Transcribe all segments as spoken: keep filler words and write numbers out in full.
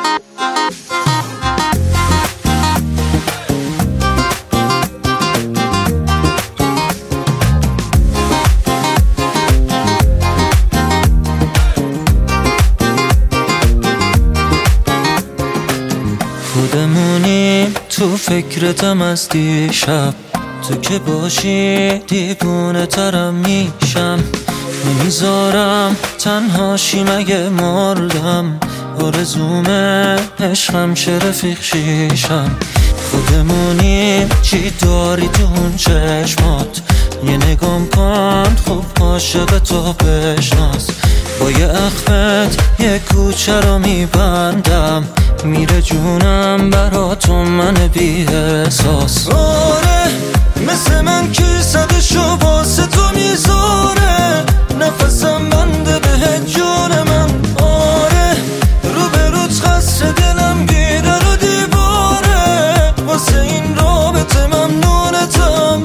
خودمونیم تو فکرتم از دیشب، تو که باشی دیوونه ترم میشم. نمیذارم تنهاشی مگه مردم، آرزومه عشقم شه رفیق شیشم. خودمونیم چی داری تو اون چشمات، یه نگام کن خوب عاشق تو بشناس. با یه اخمت یه کوچه رو میبندم، میره جونم براتون من بی احساس. آره مثل من کی صدشو واسه تو میذاره، نفسم بنده به جون من. آره رو به روت قصر دلم گیره رو دیواره، واسه این رابطه ممنونتم.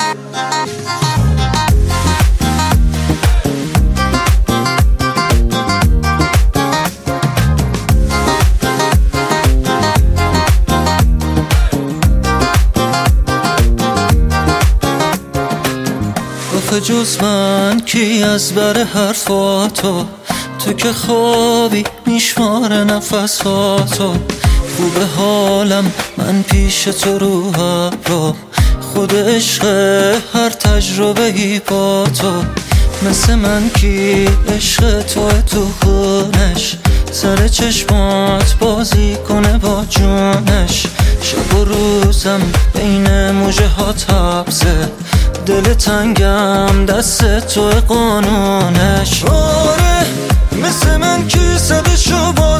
جز من کی از بر حرفاتو، تو که خوابی میشماره نفساتو. خوبه حالم من پیش تو رو هرام، خود عشق هر تجربه ای با تو. مثل من کی عشق تو تو خونش، سر چشمات بازی کنه با جونش. شب و روزم بین موجه ها تبزه، دل تنگم دست تو قانونش. آره مثل من کی صدشو